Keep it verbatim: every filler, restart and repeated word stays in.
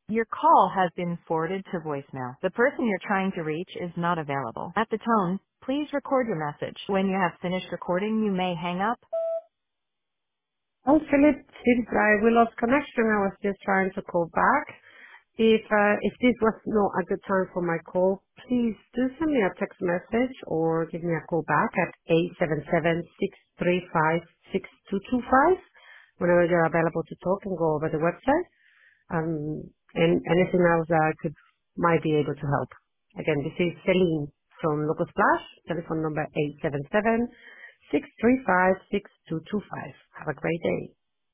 Your call has been forwarded to voicemail. The person you're trying to reach is not available. At the tone, please record your message. When you have finished recording, you may hang up. Oh, Philip, since I we lost connection, I was just trying to call back. If uh, if this was not a good time for my call, please do send me a text message or give me a call back at eight seven seven, six three five, six two two five whenever you're available to talk and go over the website. Um, and anything else that I could might be able to help. Again, this is Celine from Local Splash, telephone number eight seven seven, six three five, six two two five. Have a great day.